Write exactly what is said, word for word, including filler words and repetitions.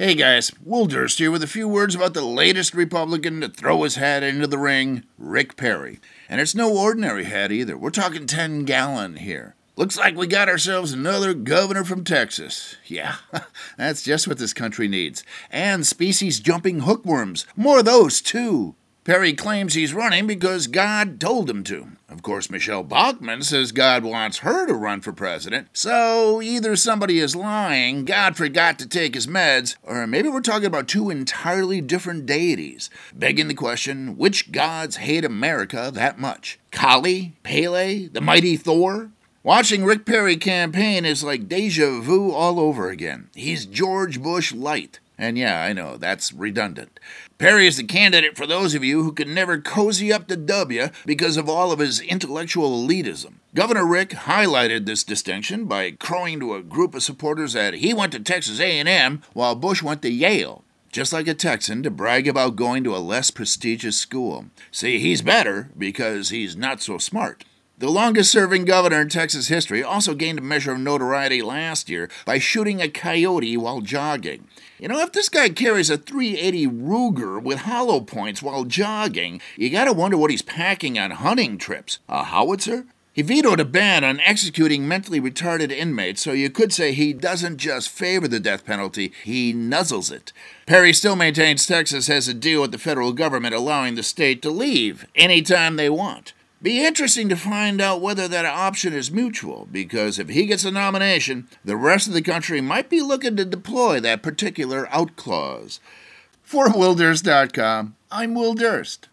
Hey guys, Will Durst here with a few words about the latest Republican to throw his hat into the ring, Rick Perry. And it's no ordinary hat either. We're talking ten gallon here. Looks like we got ourselves another governor from Texas. Yeah, that's just what this country needs. And species-jumping hookworms. More of those, too. Perry claims he's running because God told him to. Of course, Michelle Bachmann says God wants her to run for president. So either somebody is lying, God forgot to take his meds, or maybe we're talking about two entirely different deities. Begging the question, which gods hate America that much? Kali? Pele? The mighty Thor? Watching Rick Perry campaign is like deja vu all over again. He's George Bush light. And yeah, I know, that's redundant. Perry is the candidate for those of you who can never cozy up to W because of all of his intellectual elitism. Governor Rick highlighted this distinction by crowing to a group of supporters that he went to Texas A and M while Bush went to Yale. Just like a Texan to brag about going to a less prestigious school. See, he's better because he's not so smart. The longest-serving governor in Texas history also gained a measure of notoriety last year by shooting a coyote while jogging. You know, if this guy carries a three eighty Ruger with hollow points while jogging, you gotta wonder what he's packing on hunting trips. A howitzer? He vetoed a ban on executing mentally retarded inmates, so you could say he doesn't just favor the death penalty, he nuzzles it. Perry still maintains Texas has a deal with the federal government allowing the state to leave anytime they want. Be interesting to find out whether that option is mutual, because if he gets a nomination, the rest of the country might be looking to deploy that particular out clause. For Will Durst dot com, I'm Will Durst.